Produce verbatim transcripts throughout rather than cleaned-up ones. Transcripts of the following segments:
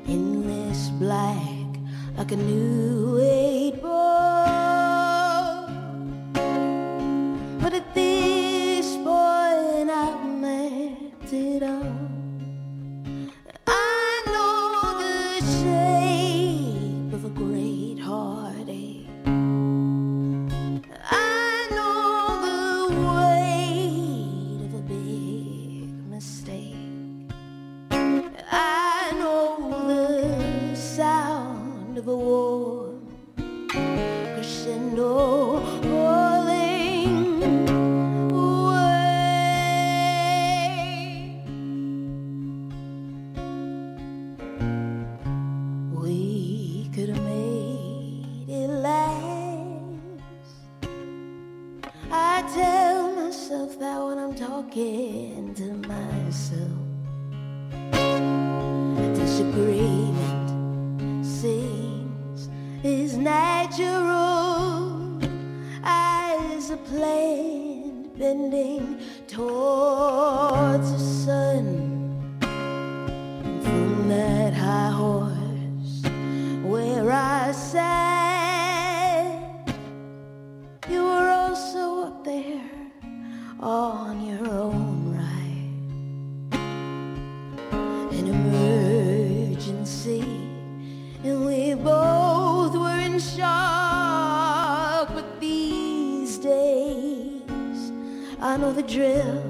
endless black, like a new eight ball. But at this point I've met it all. I know the shape of a great heartache. I know the weight of a big mistake. I know the sound of a warm crescendo falling away. We could have made it last. I tell myself that when I'm talking to myself. Disagreement seems is natural as a plant bending towards the sun. And from that high horse where I sat, you were also up there on your own right. An emergency, and we both were in shock. But these days I know the drill.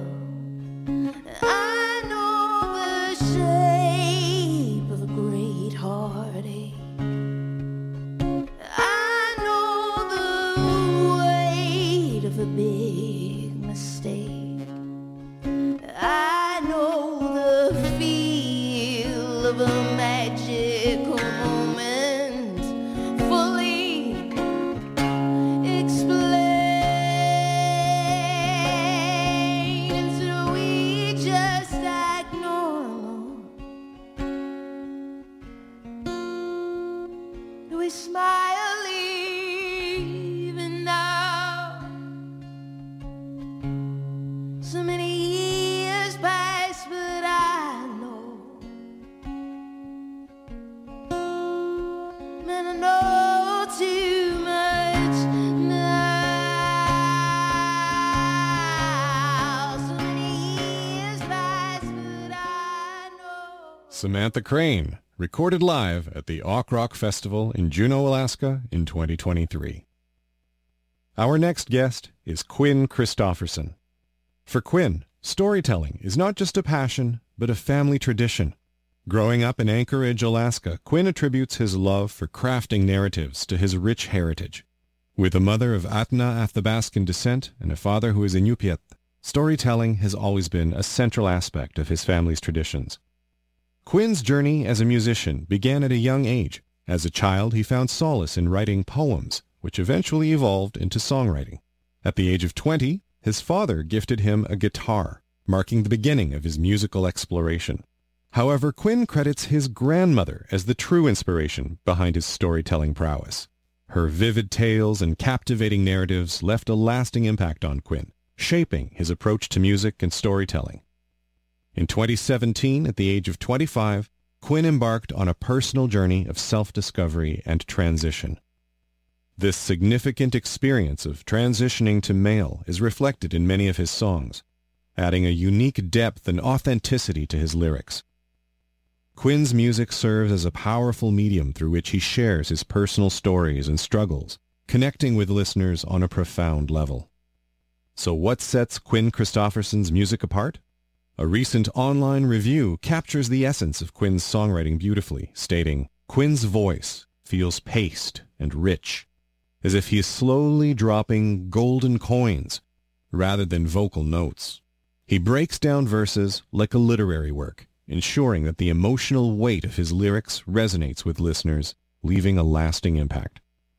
I know the shape of a great heartache. I know the weight of a big mistake. I know the feel of a magical moment fully explained. And so we just act normal. We smile even now. So many years pass, but I know, man, I know too much now. So many years pass, but I know. Samantha Crane, recorded live at the Auk Rock Festival in Juneau, Alaska in twenty twenty-three. Our next guest is Quinn Christopherson. For Quinn, storytelling is not just a passion, but a family tradition. Growing up in Anchorage, Alaska, Quinn attributes his love for crafting narratives to his rich heritage. With a mother of Ahtna Athabaskan descent and a father who is Inupiat, storytelling has always been a central aspect of his family's traditions. Quinn's journey as a musician began at a young age. As a child, he found solace in writing poems, which eventually evolved into songwriting. At the age of twenty, his father gifted him a guitar, marking the beginning of his musical exploration. However, Quinn credits his grandmother as the true inspiration behind his storytelling prowess. Her vivid tales and captivating narratives left a lasting impact on Quinn, shaping his approach to music and storytelling. In twenty seventeen, at the age of twenty-five, Quinn embarked on a personal journey of self-discovery and transition. This significant experience of transitioning to male is reflected in many of his songs, adding a unique depth and authenticity to his lyrics. Quinn's music serves as a powerful medium through which he shares his personal stories and struggles, connecting with listeners on a profound level. So what sets Quinn Christopherson's music apart? A recent online review captures the essence of Quinn's songwriting beautifully, stating, "Quinn's voice feels paced and rich, as if he is slowly dropping golden coins rather than vocal notes. He breaks down verses like a literary work, ensuring that the emotional weight of his lyrics resonates with listeners, leaving a lasting impact."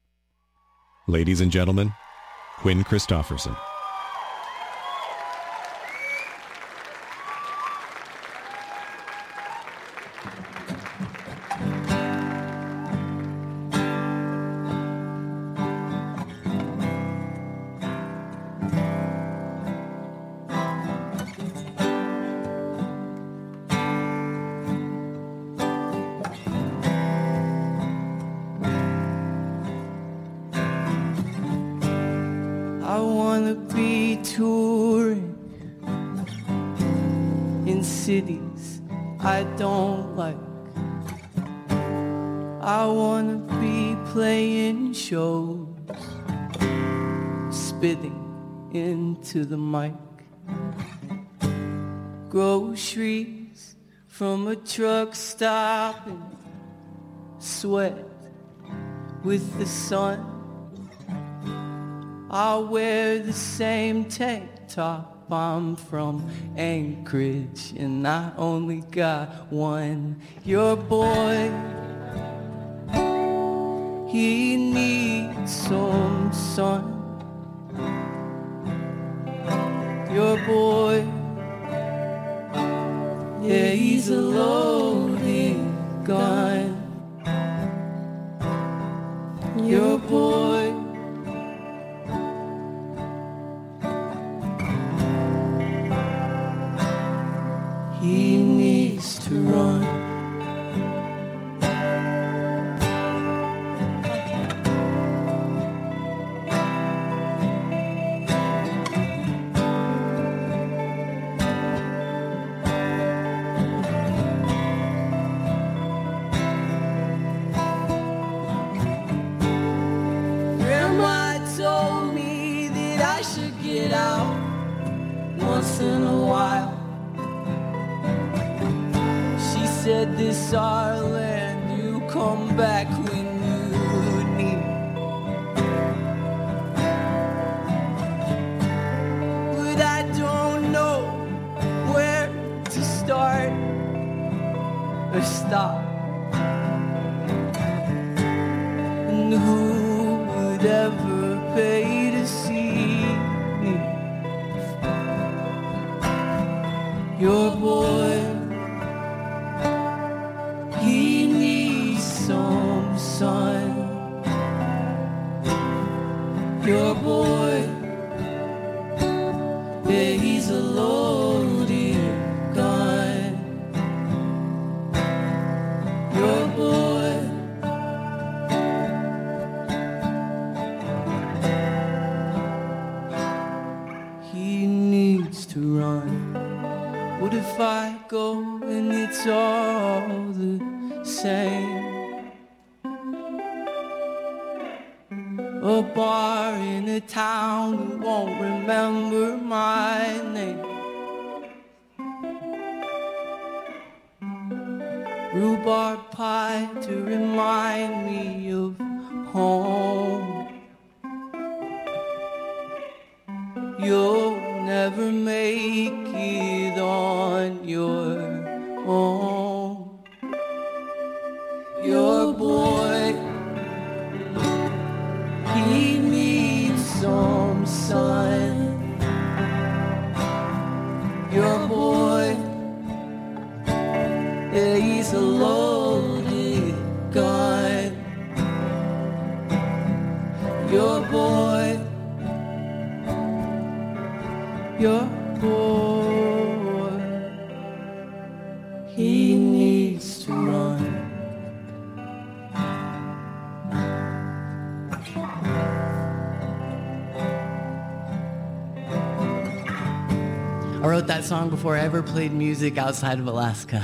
Ladies and gentlemen, Quinn Christopherson. wanna be touring in cities I don't like. I wanna be playing shows, spitting into the mic. Groceries from a truck stop and sweat with the sun. I'll wear the same tank top. I'm from Anchorage and I only got one. Your boy, he needs some sun. Your boy, yeah, he's a loaded gun. Your boy, he needs to run. Grandma told me that I should get out once in a while. She said this our land, you come back when you need. But I don't know where to start or stop. And who would ever pay to see me? Your boy, he needs some sun. Your boy, yeah, he's a loaded gun. Your boy, he needs to run. What if I go and it's all the same? A bar in a town who won't remember my name. Rhubarb pie to remind me of home. You'll never make it on your own. Your boy, he needs some sun. Your boy, yeah, he's a loaded gun. Your boy, your boy, he needs to run. I wrote that song before I ever played music outside of Alaska.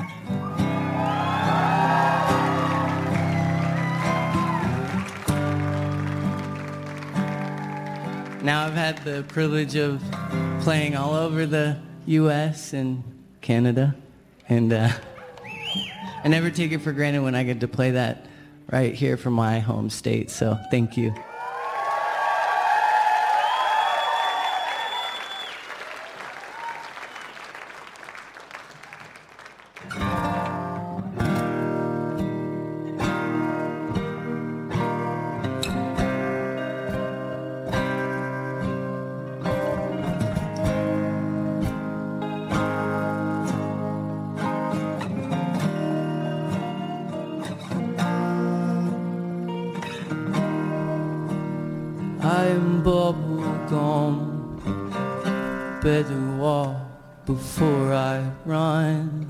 Now I've had the privilege of playing all over the U S and Canada, and uh, I never take it for granted when I get to play that right here from my home state, so thank you. I'm bubblegum, better walk before I run.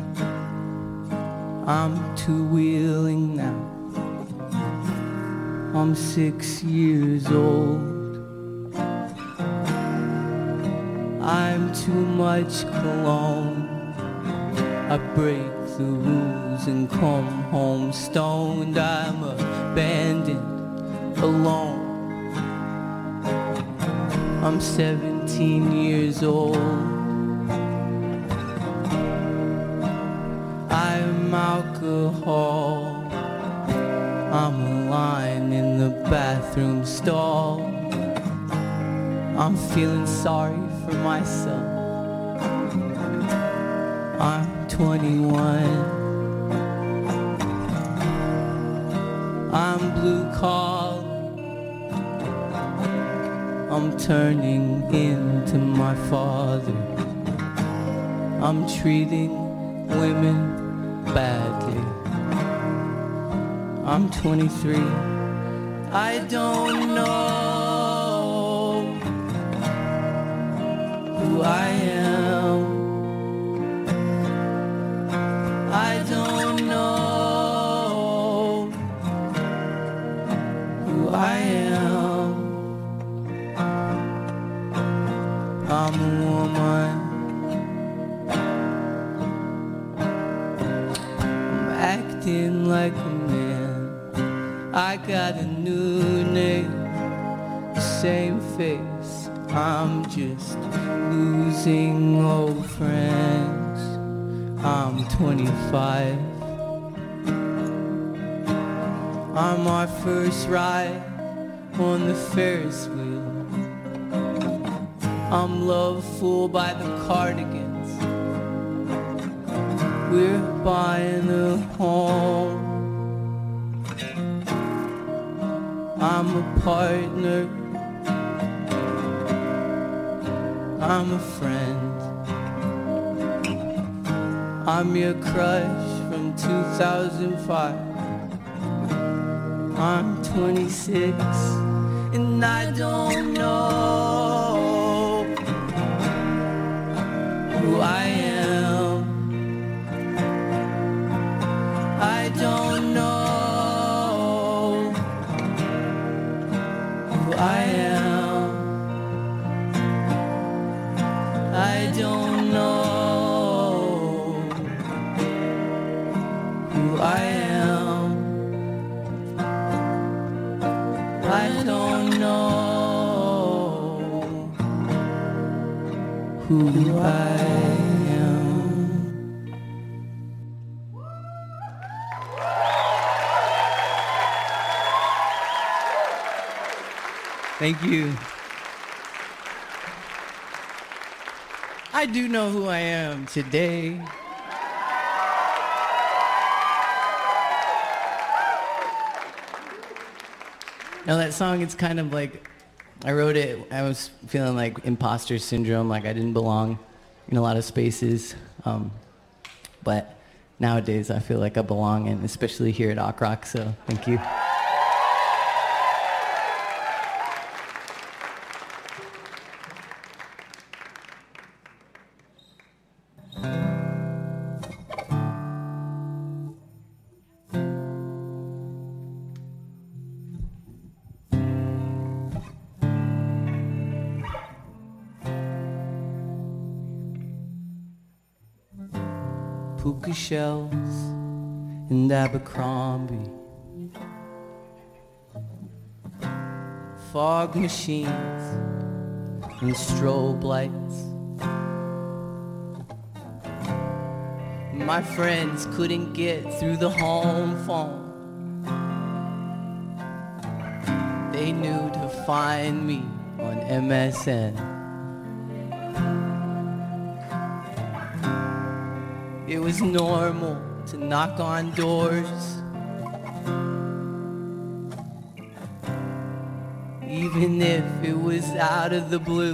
I'm two-wheeling now, I'm six years old. I'm too much cologne. I break the rules and come home stoned. I'm abandoned, alone. I'm seventeen years old. I'm alcohol. I'm a line in the bathroom stall. I'm feeling sorry for myself. I'm twenty-one. I'm blue collar. I'm turning into my father. I'm treating women badly. I'm twenty-three. I don't know who I am. I don't know who I am. I'm a woman. I'm acting like a man. I got a new name, same face. I'm just losing old friends. I'm twenty-five. I'm our first ride on the Ferris wheel. I'm love fooled by the cardigans. We're buying a home. I'm a partner. I'm a friend. I'm your crush from two thousand five. I'm twenty-six and I don't know who I am. I don't know who I am. I don't know who I am. I don't know who I am. Thank you. I do know who I am today. Now that song, it's kind of like, I wrote it, I was feeling like imposter syndrome, like I didn't belong in a lot of spaces. Um, but nowadays I feel like I belong, and especially here at Awk Rock, so thank you. Puka shells and Abercrombie, fog machines and strobe lights. My friends couldn't get through the home phone. They knew to find me on M S N. It was normal to knock on doors, even if it was out of the blue.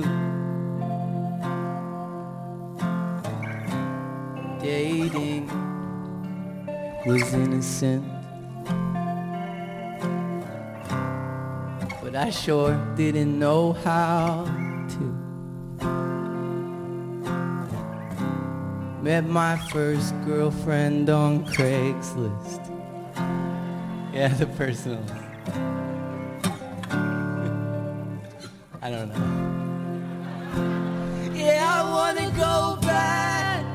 Dating was innocent, but I sure didn't know how to. Met my first girlfriend on Craigslist. Yeah, the personal. I don't know. Yeah, go back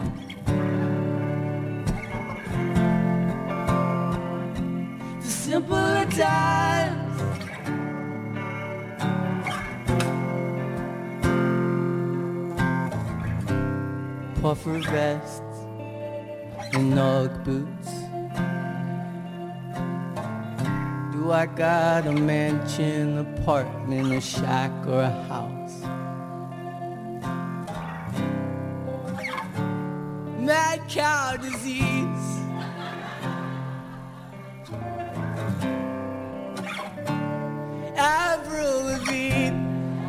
to simpler times. Puffer vests and Ugg boots. Do I got a mansion, apartment, a shack, or a house? Mad cow disease. Avril Lavigne.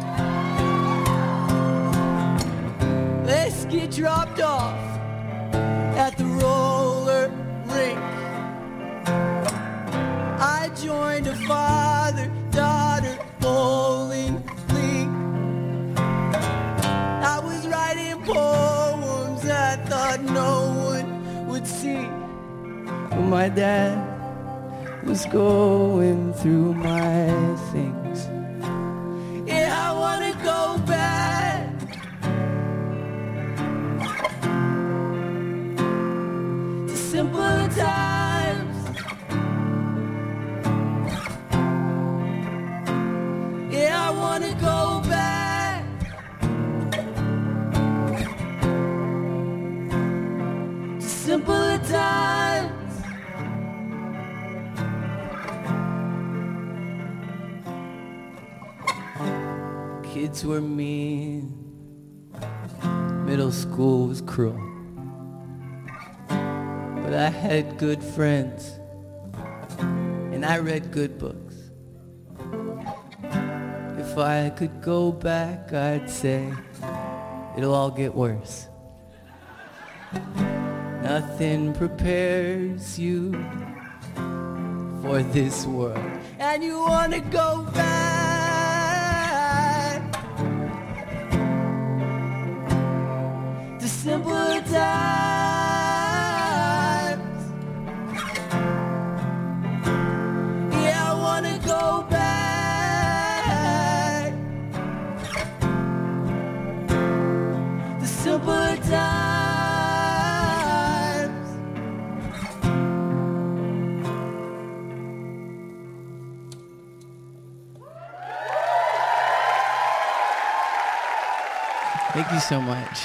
Let's get dropped off at the roller rink. I joined a father-daughter bowling league. I was writing poems I thought no one would see. But my dad was going through my things. Yeah, I wanna go back to simpler times. Yeah, I wanna go back to simpler times. Kids were mean, middle school was cruel, but I had good friends, and I read good books. If I could go back, I'd say it'll all get worse. Nothing prepares you for this world, and you wanna go back to simpler times. Yeah, I wanna go back to simpler times. Thank you so much.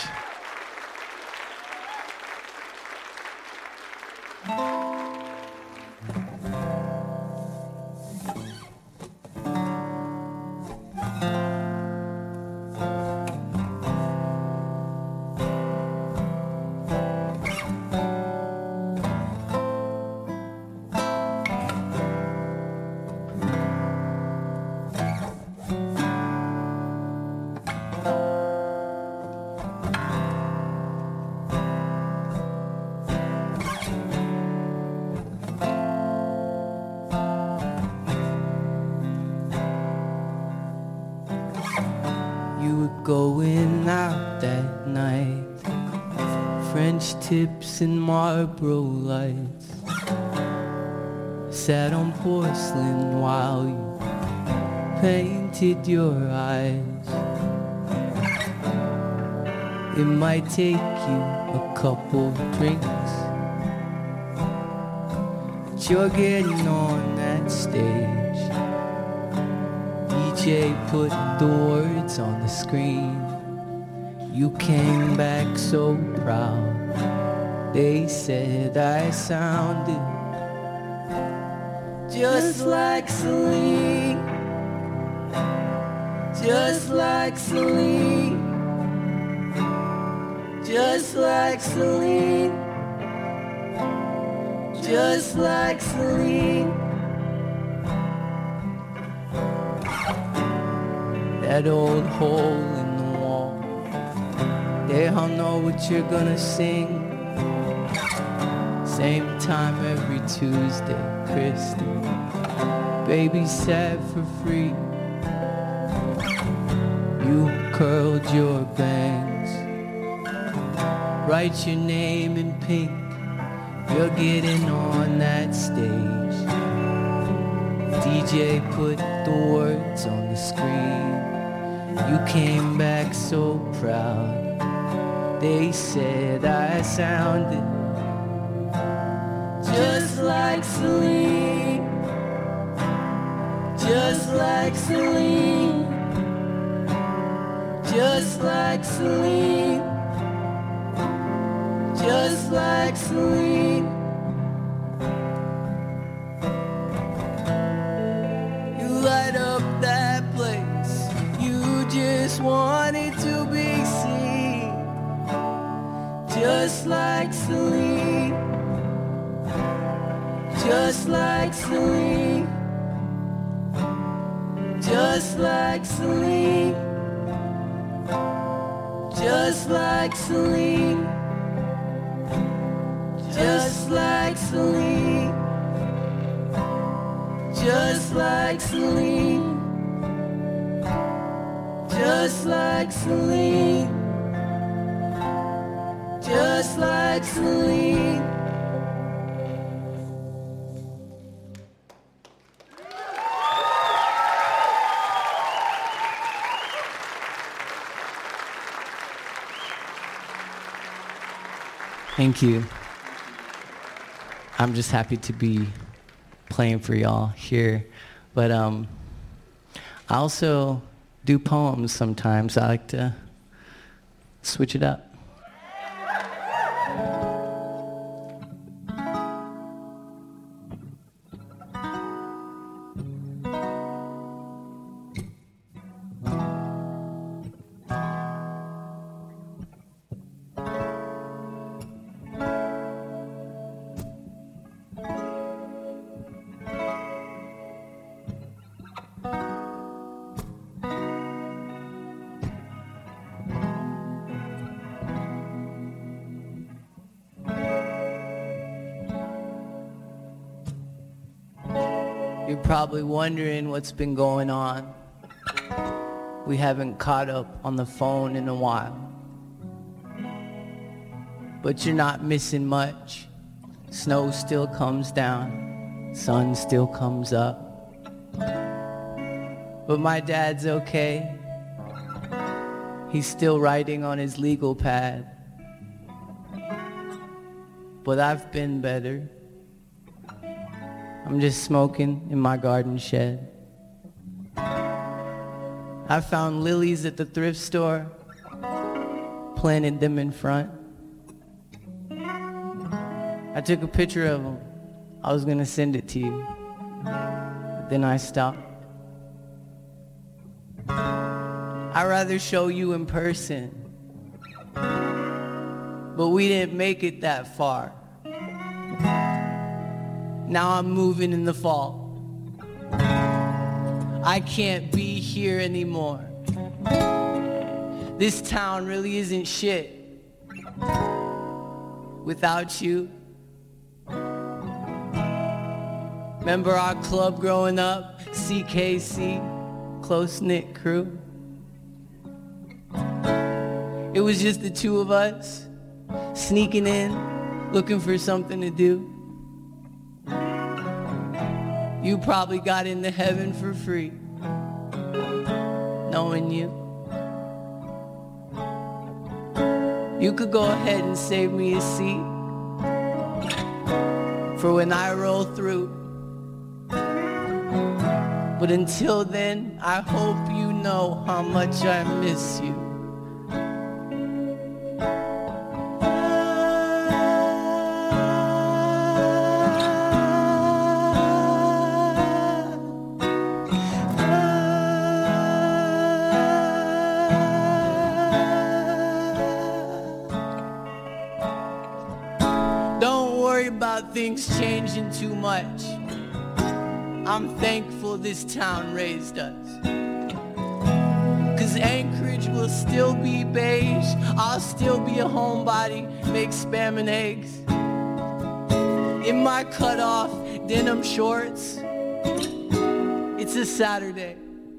You were going out that night, French tips and Marlboro lights. Sat on porcelain while you painted your eyes. It might take you a couple drinks, but you're getting on that stage. D J put the words on the screen. You came back so proud. They said I sounded just like Celine, just like Celine, just like Celine, just like Celine. That old hole in the wall, they all know what you're gonna sing. Same time every Tuesday, Kristen babysat for free. You curled your bangs, write your name in pink. You're getting on that stage. D J put the words on the screen. You came back so proud. They said I sounded just like Celine, just like Celine, just like Celine, just like Celine. You light up that place, you just wanted to be seen, just like Celine, just like Celine, just like Celine, just like Celine, just like Celine, just like Celine, just like Celine, just like Celine. Thank you. I'm just happy to be playing for y'all here. But um, I also do poems sometimes. I like to switch it up. You're probably wondering what's been going on. We haven't caught up on the phone in a while. But you're not missing much. Snow still comes down, sun still comes up. But my dad's okay. He's still writing on his legal pad. But I've been better. I'm just smoking in my garden shed. I found lilies at the thrift store, planted them in front. I took a picture of them. I was gonna send it to you, but then I stopped. I'd rather show you in person, but we didn't make it that far. Now I'm moving in the fall. I can't be here anymore. This town really isn't shit without you. Remember our club growing up, C K C, close-knit crew? It was just the two of us, sneaking in, looking for something to do. You probably got into heaven for free, knowing you. You could go ahead and save me a seat for when I roll through. But until then, I hope you know how much I miss you. Things changing too much. I'm thankful this town raised us. Cause Anchorage will still be beige. I'll still be a homebody, make spam and eggs. In my cut-off denim shorts, it's a Saturday.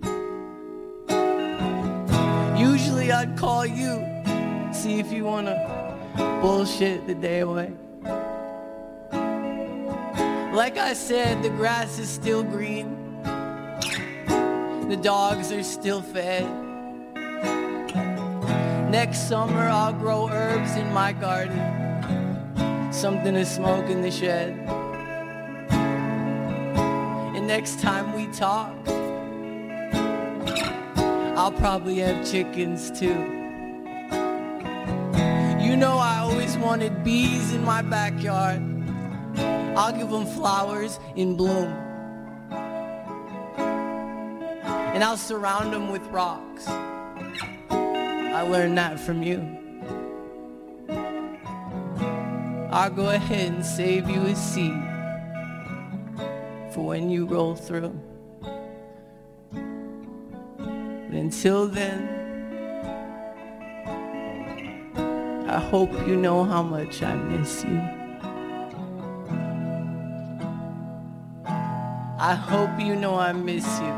Usually I'd call you, see if you wanna bullshit the day away. Like I said, the grass is still green. The dogs are still fed. Next summer I'll grow herbs in my garden, something to smoke in the shed. And next time we talk, I'll probably have chickens too. You know I always wanted bees in my backyard. I'll give them flowers in bloom. And I'll surround them with rocks. I learned that from you. I'll go ahead and save you a seat for when you roll through. But until then, I hope you know how much I miss you. I hope you know I miss you.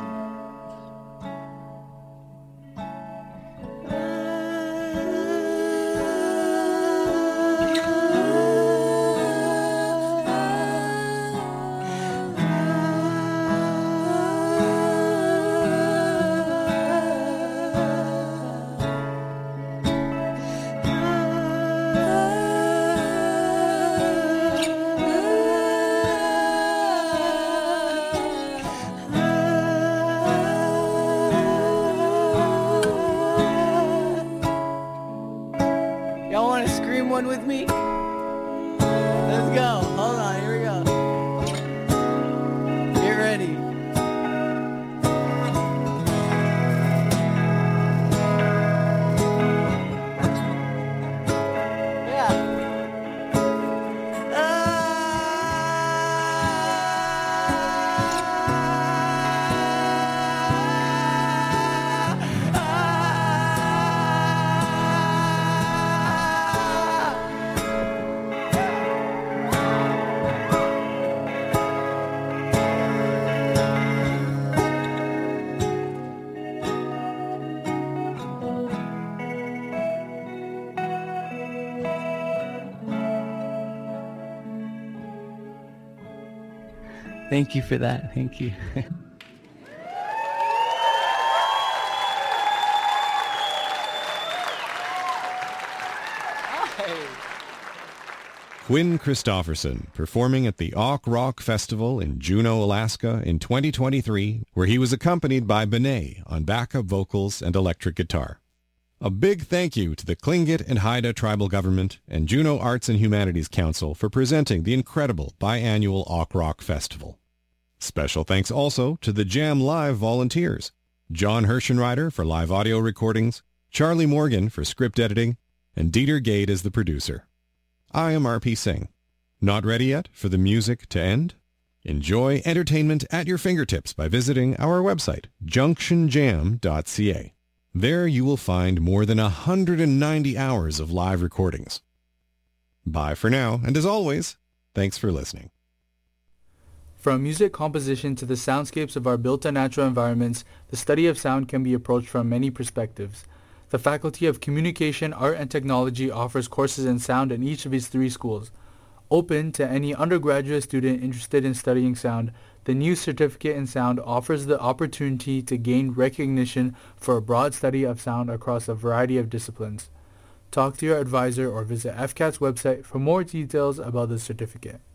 One with me? Let's go. Hold on, here we go. Get ready. Yeah. Ah, ah, Thank you for that. Thank you. Quinn Christopherson, performing at the Auk Rock Festival in Juneau, Alaska in twenty twenty-three, where he was accompanied by Benet on backup vocals and electric guitar. A big thank you to the Tlingit and Haida tribal government and Juneau Arts and Humanities Council for presenting the incredible biannual Auk Rock Festival. Special thanks also to the Jam Live volunteers, John Herschenreiter for live audio recordings, Charlie Morgan for script editing, and Dieter Gade as the producer. I am R P Singh. Not ready yet for the music to end? Enjoy entertainment at your fingertips by visiting our website, junction jam dot c a. There you will find more than one hundred ninety hours of live recordings. Bye for now, and as always, thanks for listening. From music composition to the soundscapes of our built-in natural environments, the study of sound can be approached from many perspectives. The Faculty of Communication, Art, and Technology offers courses in sound in each of its three schools. Open to any undergraduate student interested in studying sound, the new Certificate in Sound offers the opportunity to gain recognition for a broad study of sound across a variety of disciplines. Talk to your advisor or visit F C A T's website for more details about the certificate.